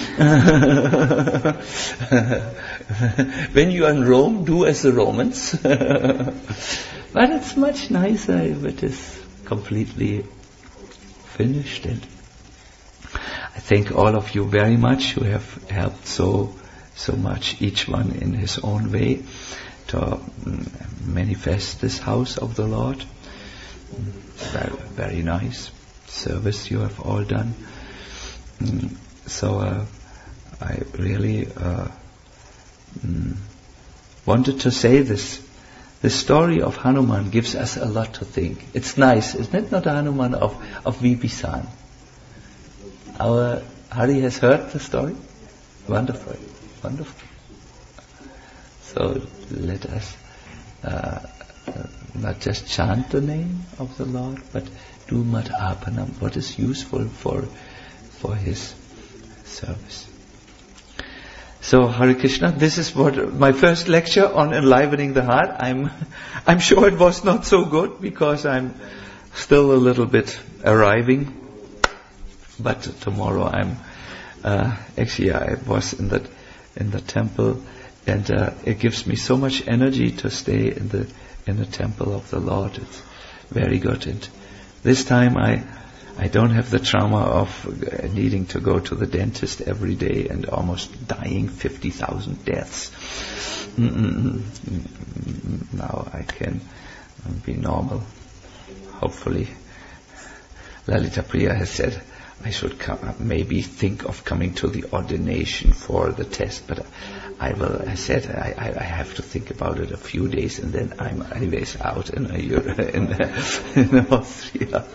S2: When you are in Rome, do as the Romans. But it's much nicer if it is completely finished. And I thank all of you very much who have helped so so much, each one in his own way, to um, manifest this house of the Lord. Very, very nice service you have all done. Mm, so uh, I really uh, mm, wanted to say this. The story of Hanuman gives us a lot to think. It's nice, isn't it? Not the Hanuman of, of Vibhisana. Our Hari has heard the story? Wonderful, wonderful. So let us uh, uh, not just chant the name of the Lord, but do mat arpanam, what is useful for for His service. So Hare Krishna, this is what my first lecture on enlivening the heart. I'm I'm sure it was not so good because I'm still a little bit arriving. But tomorrow I'm uh, actually I was in the in the temple, and uh, it gives me so much energy to stay in the in the temple of the Lord. It's very good. And this time I I don't have the trauma of uh, needing to go to the dentist every day and almost dying fifty thousand deaths. Mm-mm. Now I can be normal. Hopefully, Lalita Priya has said I should come, maybe think of coming to the ordination for the test, but I will. I said I, I have to think about it a few days, and then I'm anyways out in a, in, in Austria.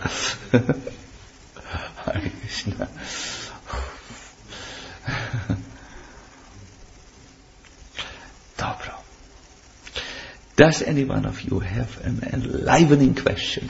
S2: Hare Krishna. Dobro. Does any one of you have an enlivening question?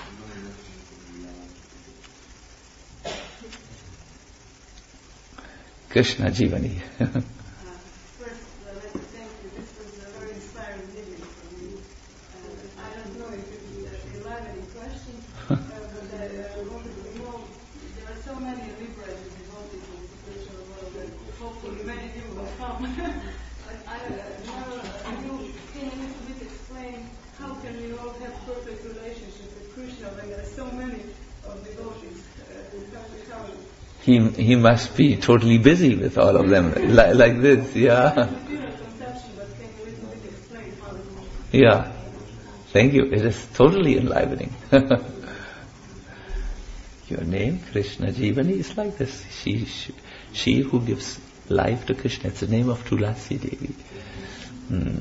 S2: Krishna Jivani.
S3: uh, first, uh, let me thank you. This was a very inspiring video for me. Uh, I don't know if it is an enlivening question, uh, but I uh, wanted to know, there are so many liberated devotees in the spiritual world that hopefully many people will come. But I uh, know, uh, you can a little bit explain how can we all have perfect relationship with Krishna when there are so many of devotees uh, who come to come.
S2: He he must be totally busy with all of them, like, like this, yeah. Yeah. Thank you. It is totally enlivening. Your name, Krishna Jivani, is like this. She, she, she who gives life to Krishna. It's the name of Tulasi Devi. Hmm.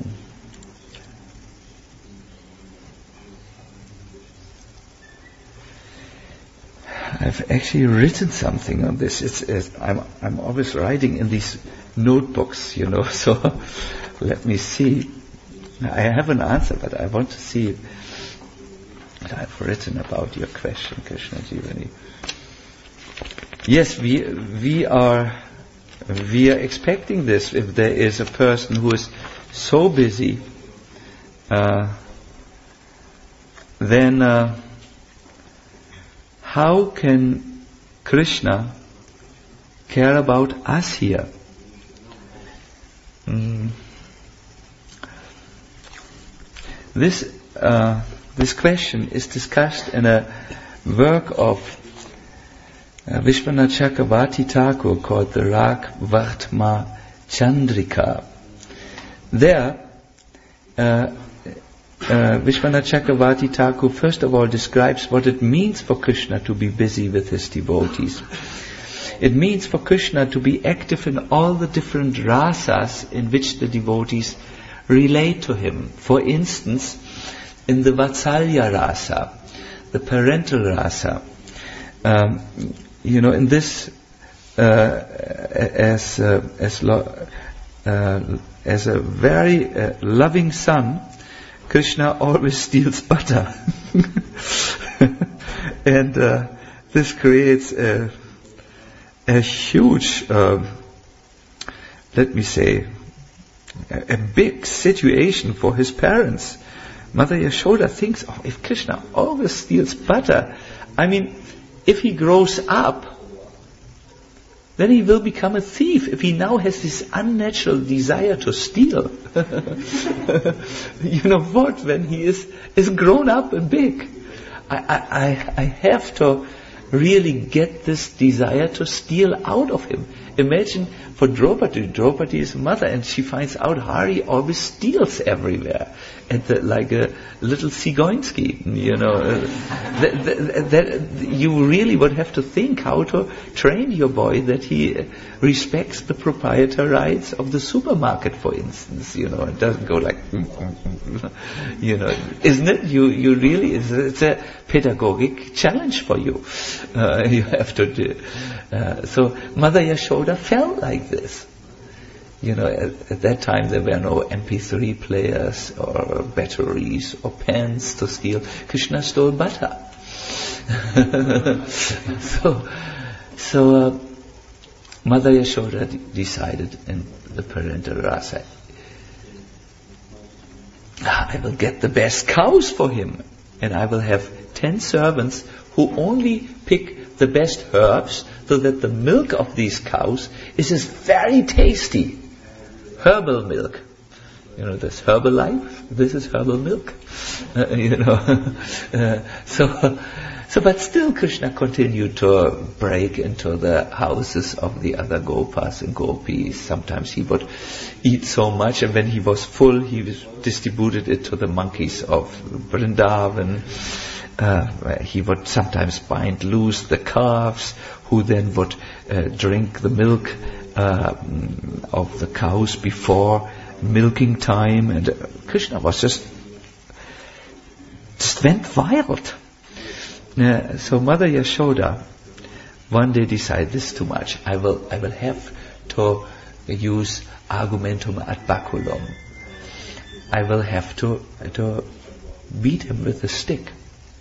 S2: I've actually written something on this. It's, it's, I'm, I'm always writing in these notebooks, you know, so let me see. I have an answer, but I want to see what I've written about your question, Krishna Jivani. Yes, we we are we are expecting this. If there is a person who is so busy, uh, then uh, how can Krishna care about us here? Mm. This uh, this question is discussed in a work of uh, Vishwanath Chakravarti Thakur called the Rag Vartma Chandrika. There, uh, uh, Vishwanath Chakravarti Thakur first of all describes what it means for Krishna to be busy with his devotees. It means for Krishna to be active in all the different rasas in which the devotees relate to him. For instance, in the Vatsalya rasa, the parental rasa, um, you know, in this, uh, as uh, as lo- uh, as a very uh, loving son, Krishna always steals butter, and uh, this creates a, a huge, uh, let me say, a, a big situation for his parents, Mother Yashoda thinks, oh, if Krishna always steals butter, I mean, if he grows up, then he will become a thief if he now has this unnatural desire to steal. You know what? When he is, is grown up and big, I, I, I have to really get this desire to steal out of him. Imagine for Draupadi, Draupadi is a mother and she finds out Hari always steals everywhere. And the, like a little Sigoinsky, you know. Uh, that, that, that you really would have to think how to train your boy that he respects the proprietor rights of the supermarket, for instance. You know, it doesn't go like, you know, isn't it? You you really, it's a, it's a pedagogic challenge for you. Uh, you have to do. Uh, so Mother Yashoda felt like this. You know, at, at that time there were no M P three players or batteries or pens to steal. Krishna stole butter. so, so uh, Mother Yashoda d- decided in the parental rasa, I will get the best cows for him, and I will have ten servants who only pick the best herbs, so that the milk of these cows is just very tasty. Herbal milk. You know, there's Herbalife, this is herbal milk. Uh, you know. uh, so, so, but still Krishna continued to break into the houses of the other gopas and gopis. Sometimes he would eat so much, and when he was full, he was distributed it to the monkeys of Vrindavan. Uh, he would sometimes bind loose the calves, who then would uh, drink the milk uh, of the cows before milking time. And uh, Krishna was just just went wild. Uh, so Mother Yashoda one day decided, this is too much. I will I will have to use argumentum ad baculum. I will have to to beat him with a stick.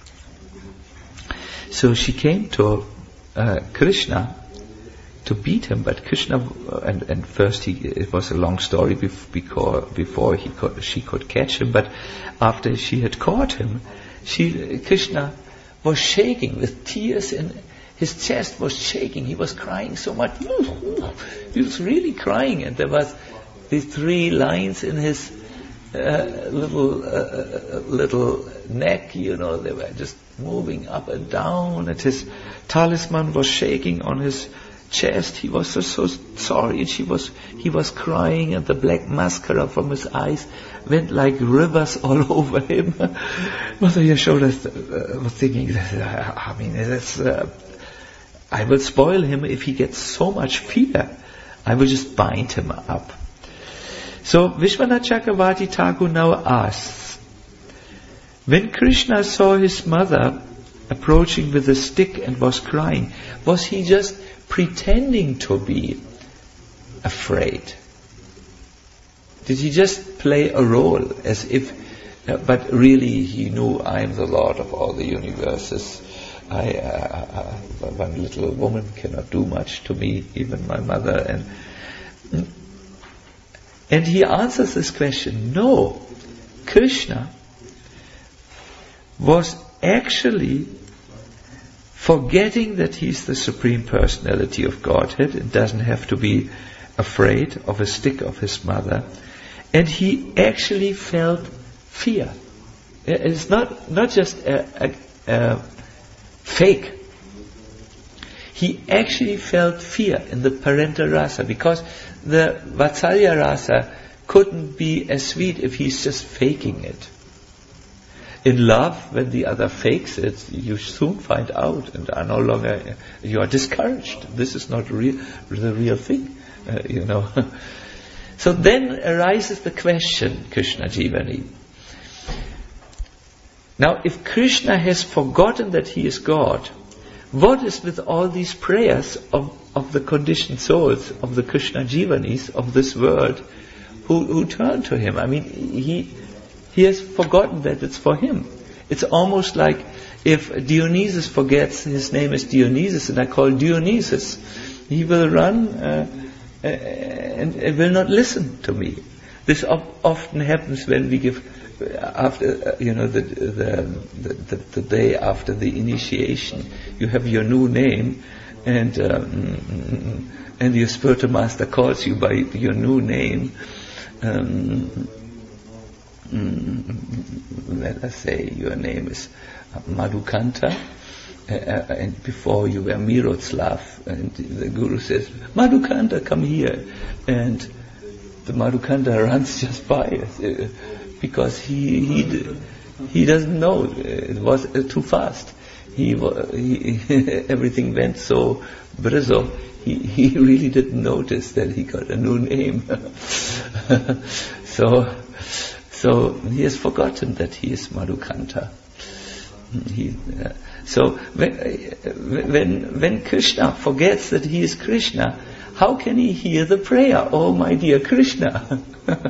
S2: So she came to uh, Krishna to beat him, but Krishna, uh, and, and first he, it was a long story bef- before, before he could, she could catch him, but after she had caught him, she, Krishna was shaking with tears, and his chest was shaking, he was crying so much, he was really crying, and there was these three lines in his uh, little, uh, little neck, you know, they were just moving up and down, and his talisman was shaking on his chest. He was so, so sorry, and she was, he was crying, and the black mascara from his eyes went like rivers all over him. Mother Yashoda uh, was thinking, I mean, it's, uh, I will spoil him if he gets so much fear. I will just bind him up. So Vishwanath Chakravarti Thakur now asks, when Krishna saw his mother approaching with a stick and was crying, was he just pretending to be afraid? Did he just play a role as if, uh, but really he knew, I am the Lord of all the universes. I, uh, uh, one little woman cannot do much to me, even my mother. And, and he answers this question, no, Krishna was actually forgetting that he's the Supreme Personality of Godhead and doesn't have to be afraid of a stick of his mother. And he actually felt fear. It's not, not just a, a, a fake. He actually felt fear in the parental rasa, because the Vatsalya rasa couldn't be as sweet if he's just faking it. In love, when the other fakes it, you soon find out and are no longer, you are discouraged. This is not real, the real thing, uh, you know. So then arises the question, Krishna Jivani. Now, if Krishna has forgotten that he is God, what is with all these prayers of, of the conditioned souls, of the Krishna Jivanis of this world, who, who turn to him? I mean, he... He has forgotten that it's for him. It's almost like if Dionysus forgets his name is Dionysus and I call Dionysus, he will run uh, and, and will not listen to me. This op- often happens when we give after, uh, you know, the the, the the the day after the initiation, you have your new name, and um, and your spiritual master calls you by your new name. Um, let us say your name is Madhukanta, uh, and before you were Miroslav, and the Guru says, Madhukanta, come here, and the Madhukanta runs just by uh, because he he he doesn't know, it was uh, too fast. He, he everything went so brizzo. He he really didn't notice that he got a new name. so so he has forgotten that he is Madhukanta. He, uh, so when, when when Krishna forgets that he is Krishna, how can he hear the prayer, oh my dear Krishna?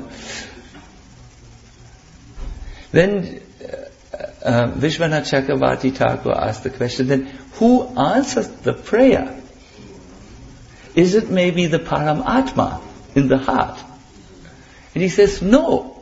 S2: Then uh, uh, Vishwanath Chakravarti Thakur asked the question, then who answers the prayer? Is it maybe the Paramatma in the heart? And he says, no.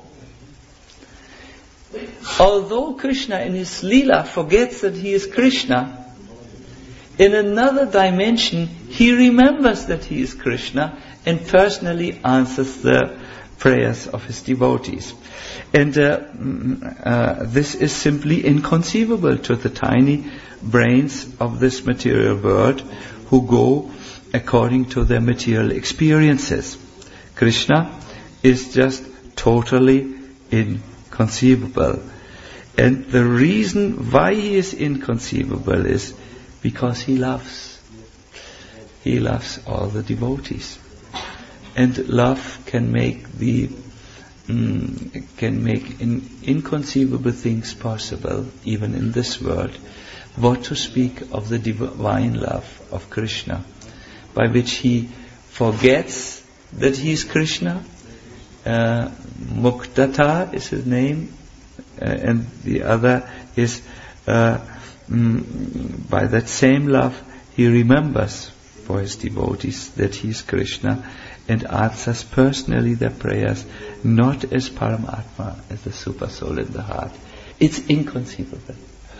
S2: Although Krishna in his Leela forgets that he is Krishna, in another dimension he remembers that he is Krishna and personally answers the prayers of his devotees. And uh, uh, this is simply inconceivable to the tiny brains of this material world who go according to their material experiences. Krishna is just totally inconceivable. And the reason why he is inconceivable is because he loves. He loves all the devotees. And love can make the mm, can make in, inconceivable things possible, even in this world. What to speak of the divine love of Krishna, by which he forgets that he is Krishna. Uh, Muktata is his name, uh, and the other is uh, mm, by that same love he remembers for his devotees that he is Krishna and answers personally their prayers, not as Paramatma, as the super soul in the heart. It's inconceivable.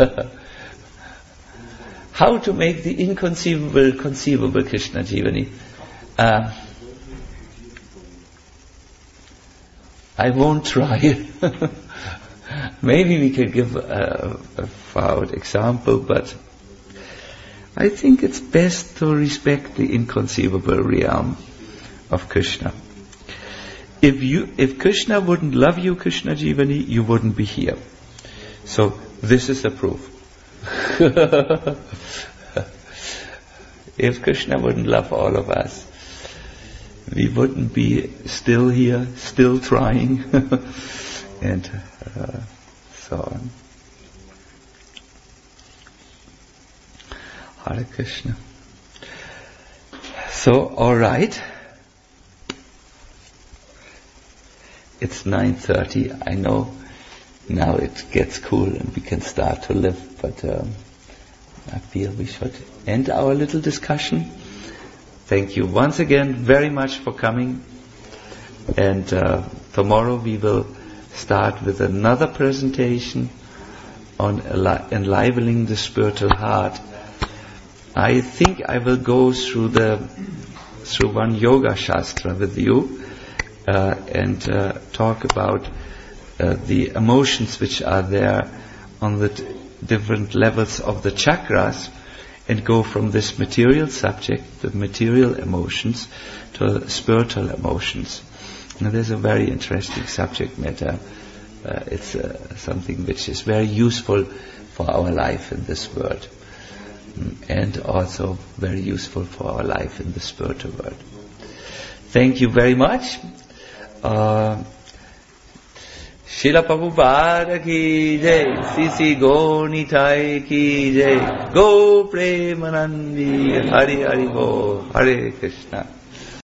S2: How to make the inconceivable conceivable, Krishna Jivani? Uh, I won't try. Maybe we could give a, a far-out example, but I think it's best to respect the inconceivable realm of Krishna. If you, if Krishna wouldn't love you, Krishna Jivani, you wouldn't be here. So this is the proof. If Krishna wouldn't love all of us, we wouldn't be still here, still trying, and uh, so on. Hare Krishna. So, all right. It's nine thirty. I know now it gets cool and we can start to live, but um, I feel we should end our little discussion. Thank you once again very much for coming. And uh, tomorrow we will start with another presentation on enlivening the spiritual heart. I think I will go through the through one yoga shastra with you uh, and uh, talk about uh, the emotions which are there on the t- different levels of the chakras, and go from this material subject, the material emotions, to spiritual emotions. Now there's a very interesting subject matter. Uh, it's uh, something which is very useful for our life in this world, and also very useful for our life in the spiritual world. Thank you very much. Uh, Srila Prabhupada ki jai, Sisi Gonitai ki jai, Go Premanandi, Hari Hari Bo, Hare Krishna.